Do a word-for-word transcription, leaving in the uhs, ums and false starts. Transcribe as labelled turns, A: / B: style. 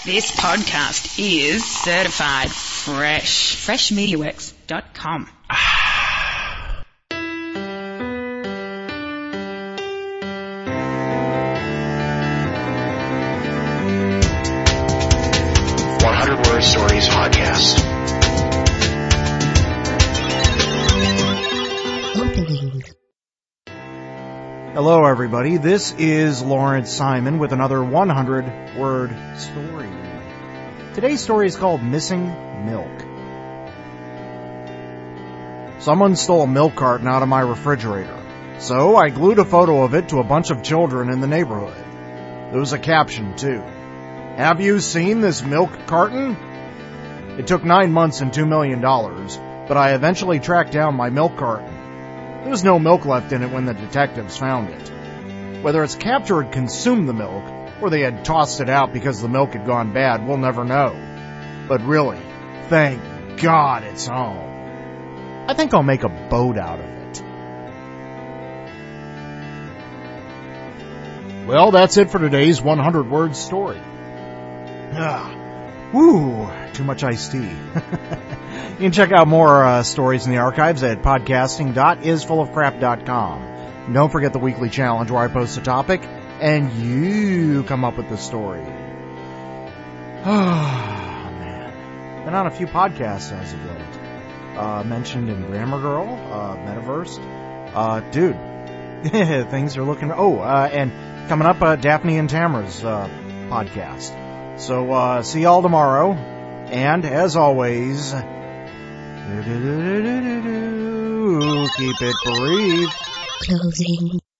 A: This podcast is certified fresh. fresh media works dot com.
B: one hundred Word Stories Podcast.
C: Hello, everybody. This is Lawrence Simon with another one hundred word story. Today's story is called Missing Milk. Someone stole a milk carton out of my refrigerator, so I glued a photo of it to a bunch of children in the neighborhood. There was a caption, too. Have you seen this milk carton? It took nine months and two million dollars, but I eventually tracked down my milk carton. There was no milk left in it when the detectives found it. Whether its captor had consumed the milk, or they had tossed it out because the milk had gone bad, we'll never know. But really, thank God it's home. I think I'll make a boat out of it. Well, that's it for today's one hundred word story. Ah, woo, too much iced tea. You can check out more uh, stories in the archives at podcasting dot is full of crap dot com. And don't forget the weekly challenge where I post a topic and you come up with the story. Oh, man. Been on a few podcasts as of late. Uh, mentioned in Grammar Girl, uh, Metaverse. Uh, dude, things are looking... Oh, uh, and coming up, uh, Daphne and Tamara's uh, podcast. So, uh, see y'all tomorrow. And, as always... Keep it brief.
D: Closing.